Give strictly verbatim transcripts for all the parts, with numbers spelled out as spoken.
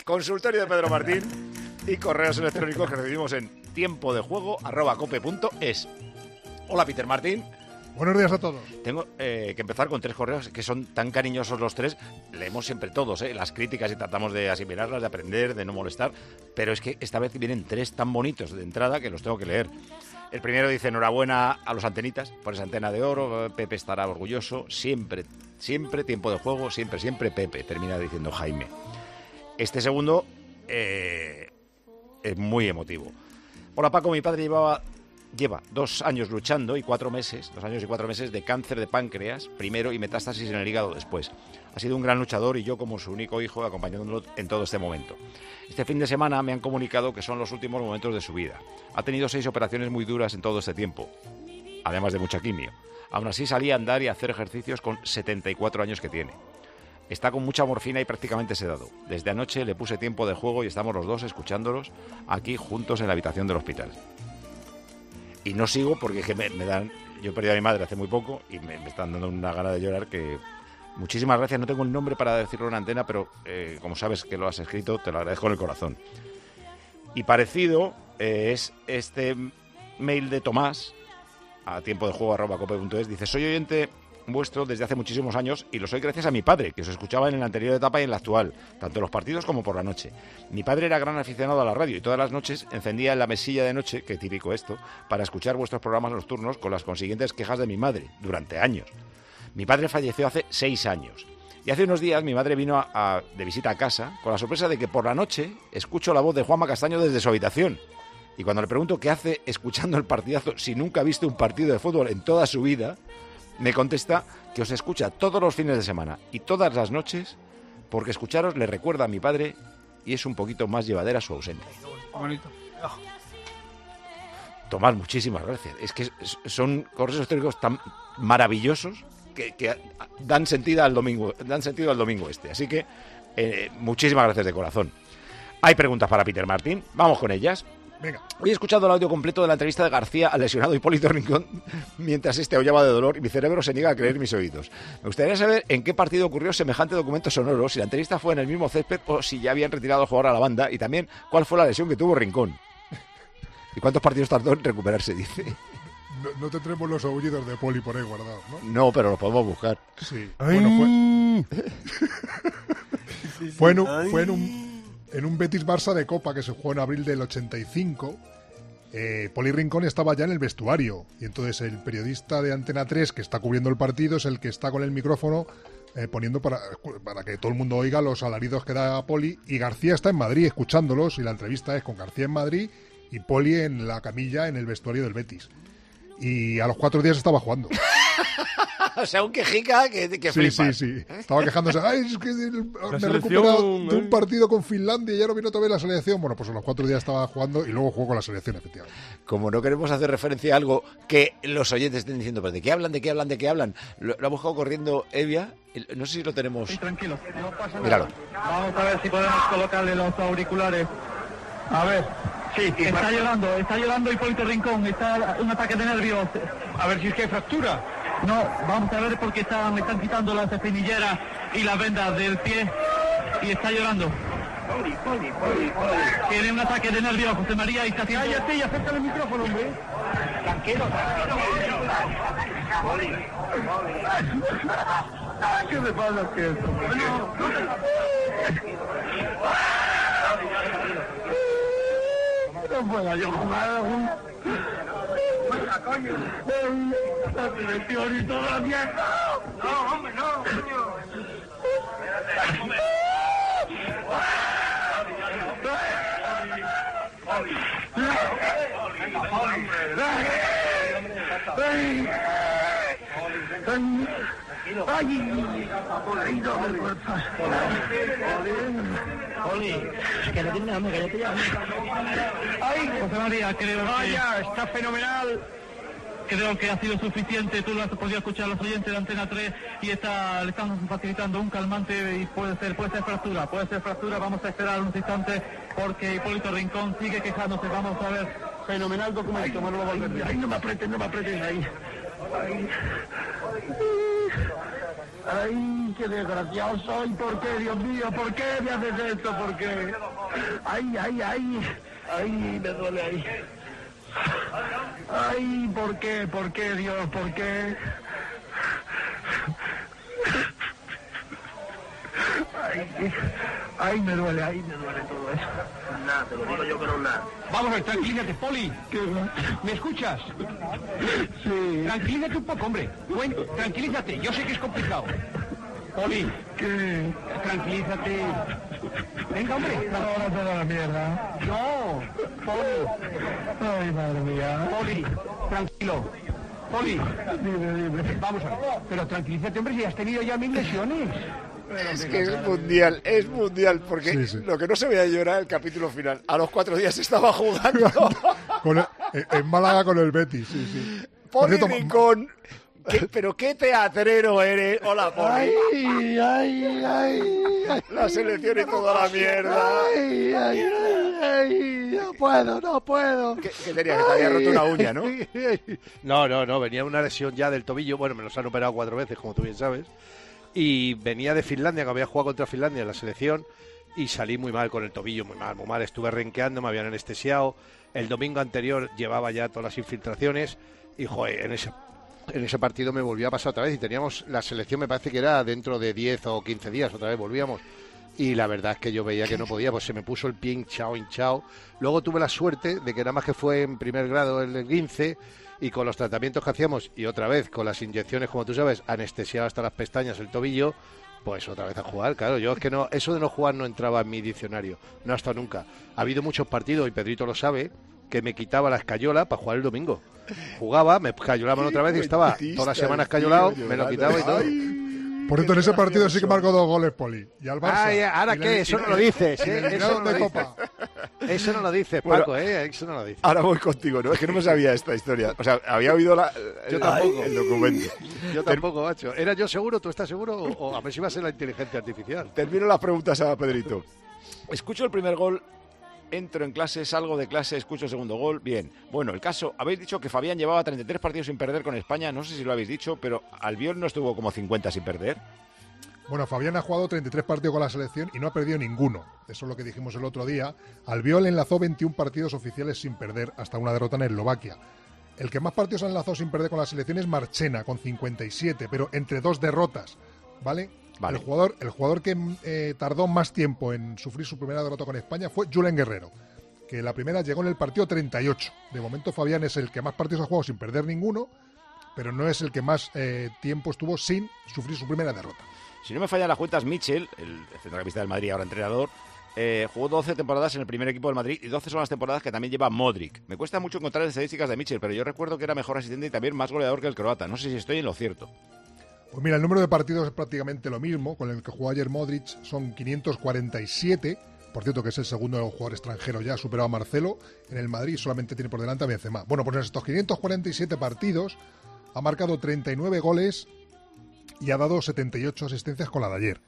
consultorio de Pedro Martín y correos electrónicos que recibimos en tiempo de juego arroba cope punto es. Hola, Peter Martín. Buenos días a todos. Tengo eh, que empezar con tres correos que son tan cariñosos los tres. Leemos siempre todos, ¿eh? Las críticas y tratamos de asimilarlas, de aprender, de no molestar. Pero es que esta vez vienen tres tan bonitos de entrada que los tengo que leer. El primero dice: enhorabuena a los antenitas por esa antena de oro. Pepe estará orgulloso. Siempre, siempre tiempo de juego. Siempre, siempre Pepe. Termina diciendo Jaime. Este segundo eh, es muy emotivo. Hola, Paco. Mi padre llevaba... Lleva dos años luchando y cuatro meses, dos años y cuatro meses de cáncer de páncreas, primero, y metástasis en el hígado después. Ha sido un gran luchador y yo, como su único hijo, acompañándolo en todo este momento. Este fin de semana me han comunicado que son los últimos momentos de su vida. Ha tenido seis operaciones muy duras en todo este tiempo, además de mucha quimio. Aún así salía a andar y a hacer ejercicios con setenta y cuatro años que tiene. Está con mucha morfina y prácticamente sedado. Desde anoche le puse tiempo de juego y estamos los dos escuchándolos aquí juntos en la habitación del hospital. Y no sigo porque es que me, me dan... Yo he perdido a mi madre hace muy poco y me, me están dando una gana de llorar que... Muchísimas gracias, no tengo el nombre para decirlo en antena, pero eh, como sabes que lo has escrito, te lo agradezco en el corazón. Y parecido eh, es este mail de Tomás, a tiempo de juego arroba cope punto es, dice: soy oyente vuestro desde hace muchísimos años y lo soy gracias a mi padre, que os escuchaba en la anterior etapa y en la actual, tanto en los partidos como por la noche. Mi padre era gran aficionado a la radio y todas las noches encendía en la mesilla de noche, que típico esto, para escuchar vuestros programas nocturnos con las consiguientes quejas de mi madre, durante años. Mi padre falleció hace seis años. Y hace unos días mi madre vino a, a, de visita a casa con la sorpresa de que por la noche escucho la voz de Juanma Castaño desde su habitación. Y cuando le pregunto qué hace escuchando el partidazo si nunca ha visto un partido de fútbol en toda su vida, me contesta que os escucha todos los fines de semana y todas las noches porque escucharos le recuerda a mi padre y es un poquito más llevadera su ausencia. Bonito. Tomás, muchísimas gracias. Es que son correos históricos tan maravillosos que, que dan sentido al domingo, dan sentido al domingo este. Así que eh, muchísimas gracias de corazón. Hay preguntas para Peter Martín. Vamos con ellas. Venga. Hoy he escuchado el audio completo de la entrevista de García al lesionado Hipólito Rincón mientras este aullaba de dolor y mi cerebro se niega a creer mis oídos. Me gustaría saber en qué partido ocurrió semejante documento sonoro, si la entrevista fue en el mismo césped o si ya habían retirado al jugador a la banda, y también cuál fue la lesión que tuvo Rincón. ¿Y cuántos partidos tardó en recuperarse, dice? No, no tendremos los aullidos de Poli por ahí guardados, ¿no? No, pero los podemos buscar. Sí. Bueno, fue... sí, sí. Fue en un... Fue en un... En un Betis-Barça de Copa que se jugó en abril del ochenta y cinco, eh, Poli Rincón estaba ya en el vestuario. Y entonces el periodista de Antena tres que está cubriendo el partido es el que está con el micrófono eh, poniendo para, para que todo el mundo oiga los alaridos que da Poli. Y García está en Madrid escuchándolos y la entrevista es con García en Madrid y Poli en la camilla en el vestuario del Betis. Y a los cuatro días estaba jugando. O sea, un quejica que, que sí, flipas. Sí, sí, estaba quejándose. Ay, es que me he recuperado de un partido con Finlandia y ya no vino todavía la selección. Bueno, pues a los cuatro días estaba jugando y luego jugó con la selección, efectivamente. Como no queremos hacer referencia a algo que los oyentes estén diciendo, pero ¿de qué hablan, de qué hablan, de qué hablan? Lo, lo ha buscado corriendo Evia. No sé si lo tenemos. Sí, tranquilo, no pasa Míralo. Nada. Vamos a ver si podemos colocarle los auriculares. A ver. Sí, está llorando, está llorando Hipólito Rincón, está un ataque de nervios. A ver si es que hay fractura. No, vamos a ver porque están, le están quitando las espinilleras y las vendas del pie y está llorando. Poli, poli, poli, poli. Tiene un ataque de nervios, José María, y está haciendo... Cállate y acércale el micrófono, hombre. Tranquilo, tranquilo. Poli, poli. ¿Qué me pasa que esto? No puedo yo jugar. Venga, coño. La selección y toda la mierda. No, hombre, no, coño. ¡Ay! Oli, que no tiene hambre, cállate ya. ¡Ay! José María, creo que... ¡Vaya! Está fenomenal. Creo que ha sido suficiente, tú lo has podido escuchar a los oyentes de Antena tres y está, le estamos facilitando un calmante y puede ser, puede ser fractura, puede ser fractura, vamos a esperar unos instantes porque Hipólito Rincón sigue quejándose, vamos a ver. Fenomenal documento, Manolo Valverde. Ay, no me aprieten, no me aprieten ahí. Ay. Ay, qué desgraciado soy. ¿Por qué, Dios mío? ¿Por qué me haces esto? ¿Por qué? Ay, ay, ay. Ay, me duele ahí. Ay, ¿por qué? ¿Por qué, Dios? ¿Por qué? Ay, ay, me duele, ay, me duele todo eso. Nada, te lo digo yo que no es nada. Vamos a ver, tranquilízate, Poli. ¿Me escuchas? Sí. Tranquilízate un poco, hombre. Buen, tranquilízate, yo sé que es complicado. Poli. ¿Qué? Tranquilízate. Venga, hombre. Ahora toda la mierda. No, Poli. Ay, madre mía. Poli, tranquilo. Poli. Dime, dime. Vamos a ver. Pero tranquilízate, hombre, si has tenido ya mil lesiones. Es que es mundial, es mundial, porque sí, sí. Lo que no se veía yo era el capítulo final. A los cuatro días estaba jugando. con el, en Málaga con el Betis, sí, sí. Poli Rincón, ¿qué, pero qué teatrero eres. Hola, Poli. Ay, ay, ay, ay. La selección y toda la mierda. Ay, ay, ay, ay, no puedo, no puedo. ¿Qué, qué tenía? Que te había roto una uña, ¿no? No, no, no, venía una lesión ya del tobillo. Bueno, me los han operado cuatro veces, como tú bien sabes. Y venía de Finlandia, que había jugado contra Finlandia en la selección, y salí muy mal con el tobillo, muy mal, muy mal. Estuve renqueando, me habían anestesiado. El domingo anterior llevaba ya todas las infiltraciones y, joder, en ese, en ese partido me volvió a pasar otra vez. Y teníamos la selección, me parece que era dentro de diez o quince días, otra vez volvíamos. Y la verdad es que yo veía que no podía, pues se me puso el pie hinchado, hinchado. Luego tuve la suerte de que nada más que fue en primer grado el esguince, y con los tratamientos que hacíamos y otra vez con las inyecciones, como tú sabes, anestesiado hasta las pestañas, el tobillo, pues otra vez a jugar. Claro, yo es que no, eso de no jugar no entraba en mi diccionario, no hasta nunca. Ha habido muchos partidos, y Pedrito lo sabe, que me quitaba la escayola para jugar el domingo. Jugaba, me escayolaban otra vez y estaba toda la semana escayolado, me lo quitaba y todo. Por cierto, en ese partido sí que marcó dos goles, Poli. Y al Barça. Ay, ¿ahora qué? Eso no lo dices, ¿eh? Eso no lo dices. Eso no lo dices, Paco, bueno, ¿eh? Eso no lo dices. Ahora voy contigo, ¿no? Es que no me sabía esta historia. O sea, había oído la, yo tampoco. el documento. Yo tampoco, macho. ¿Era yo seguro? ¿Tú estás seguro? O a ver si va a ser la inteligencia artificial. Termino las preguntas a Pedrito. Escucho el primer gol, entro en clase, salgo de clase, escucho el segundo gol. Bien. Bueno, el caso, habéis dicho que Fabián llevaba treinta y tres partidos sin perder con España. No sé si lo habéis dicho, pero Albiol no estuvo como cincuenta sin perder. Bueno, Fabián ha jugado treinta y tres partidos con la selección y no ha perdido ninguno. Eso es lo que dijimos el otro día. Albiol enlazó veintiún partidos oficiales sin perder, hasta una derrota en Eslovaquia. El que más partidos ha enlazado sin perder con la selección es Marchena, con cincuenta y siete, pero entre dos derrotas, ¿vale? Vale. El jugador, el jugador que eh, tardó más tiempo en sufrir su primera derrota con España fue Julen Guerrero, que la primera llegó en el partido treinta y ocho. De momento Fabián es el que más partidos ha jugado sin perder ninguno, pero no es el que más eh, tiempo estuvo sin sufrir su primera derrota. Si no me fallan las cuentas, Michel, el centrocampista del Madrid, ahora entrenador, eh, jugó doce temporadas en el primer equipo del Madrid y doce son las temporadas que también lleva Modric. Me cuesta mucho encontrar las estadísticas de Michel, pero yo recuerdo que era mejor asistente y también más goleador que el croata. No sé si estoy en lo cierto. Pues mira, el número de partidos es prácticamente lo mismo. Con el que jugó ayer Modric son quinientos cuarenta y siete. Por cierto, que es el segundo jugador extranjero ya, ha superado a Marcelo. En el Madrid solamente tiene por delante a Benzema. Bueno, pues en estos quinientos cuarenta y siete partidos ha marcado treinta y nueve goles y ha dado setenta y ocho asistencias con la de ayer.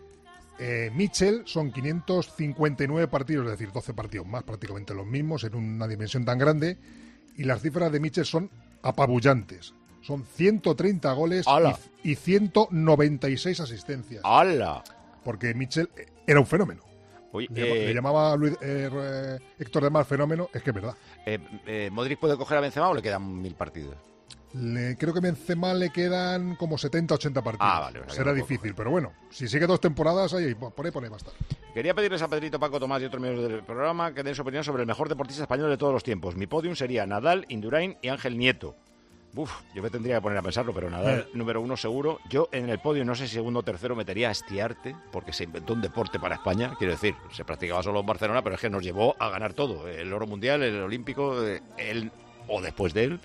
Eh, Michel son quinientos cincuenta y nueve partidos, es decir, doce partidos más, prácticamente los mismos, en una dimensión tan grande. Y las cifras de Michel son apabullantes. Son ciento treinta goles y, y ciento noventa y seis asistencias. ¡Hala! Porque Michel era un fenómeno. Oye, le, eh, le llamaba Luis, eh, Héctor de Mar fenómeno, es que es verdad. Eh, eh, ¿Modric puede coger a Benzema o le quedan mil partidos? Le, creo que a Benzema le quedan como setenta, ochenta partidos. Ah, vale, vale, será difícil, poco, pero bueno, si sigue dos temporadas, ahí, por ahí, por ahí va a estar. Quería pedirles a Pedrito, Paco, Tomás y otros miembros del programa que den su opinión sobre el mejor deportista español de todos los tiempos. Mi podium sería Nadal, Indurain y Ángel Nieto. Uf, yo me tendría que poner a pensarlo, pero Nadal, eh. número uno seguro. Yo en el podio, no sé si segundo o tercero, metería a Estiarte, porque se inventó un deporte para España. Quiero decir, se practicaba solo en Barcelona, pero es que nos llevó a ganar todo. El oro mundial, el olímpico, él o después de él.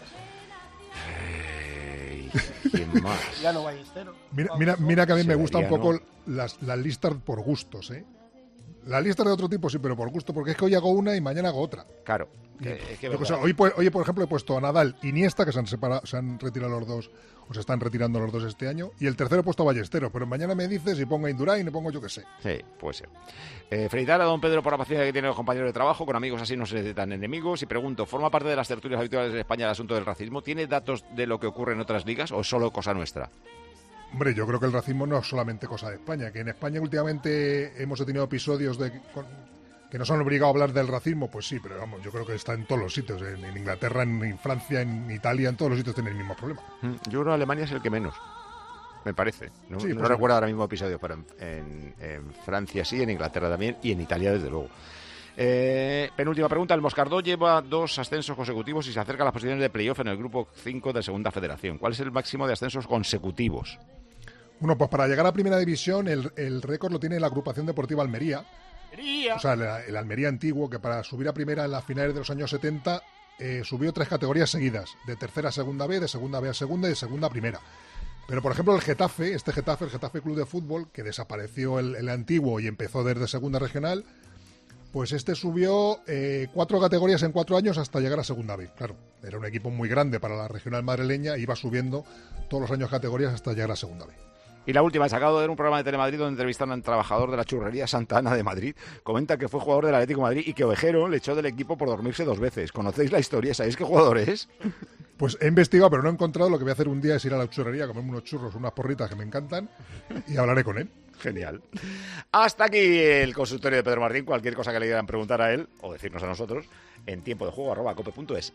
¿Quién más? Ya no Ballesteros. Mira, mira, mira que a mí me gustan un poco las, las listas por gustos, ¿eh? Las listas de otro tipo sí, pero por gusto, porque es que hoy hago una y mañana hago otra. Claro. Que, es que o sea, hoy, hoy, por ejemplo, he puesto a Nadal, Iniesta, que se han, separado, se han retirado los dos, o se están retirando los dos este año, y el tercero he puesto a Ballesteros, pero mañana me dices y pongo a Indurain y pongo yo que sé. Sí, puede ser. Eh, felicitar a don Pedro por la paciencia que tienen los compañeros de trabajo, con amigos así no se necesitan enemigos, y pregunto, ¿forma parte de las tertulias habituales de España el asunto del racismo? ¿Tiene datos de lo que ocurre en otras ligas o es solo cosa nuestra? Hombre, yo creo que el racismo no es solamente cosa de España, que en España últimamente hemos tenido episodios de con, que nos han obligado a hablar del racismo, pues sí, pero vamos, yo creo que está en todos los sitios, en, en Inglaterra, en, en Francia, en Italia, en todos los sitios tienen el mismo problema. Yo creo que Alemania es el que menos, me parece. No, Sí, no pues recuerdo ahora mismo episodios, pero en, en, en Francia sí, en Inglaterra también y en Italia desde luego. Eh, penúltima pregunta. El Moscardó lleva dos ascensos consecutivos y se acerca a las posiciones de playoff en el grupo cinco de Segunda Federación. ¿Cuál es el máximo de ascensos consecutivos? Bueno, pues para llegar a Primera División el, el récord lo tiene la agrupación deportiva Almería. O sea, el, el Almería antiguo, que para subir a Primera en las finales de los años setenta eh, subió tres categorías seguidas, de tercera a segunda B, de segunda B a segunda y de segunda a primera. Pero, por ejemplo, el Getafe, este Getafe, el Getafe Club de Fútbol, que desapareció el, el antiguo y empezó desde segunda regional, pues este subió eh, cuatro categorías en cuatro años hasta llegar a segunda B. Claro, era un equipo muy grande para la regional madrileña, iba subiendo todos los años categorías hasta llegar a segunda B. Y la última, sacado de un programa de Telemadrid donde entrevistaron a un trabajador de la churrería Santa Ana de Madrid, comenta que fue jugador del Atlético de Madrid y que Ovejero le echó del equipo por dormirse dos veces. ¿Conocéis la historia? ¿Sabéis qué jugador es? Pues he investigado, pero no he encontrado. Lo que voy a hacer un día es ir a la churrería, comerme unos churros, unas porritas que me encantan y hablaré con él. Genial. Hasta aquí el consultorio de Pedro Martín. Cualquier cosa que le quieran preguntar a él o decirnos a nosotros en tiempo de juego arroba cope punto es.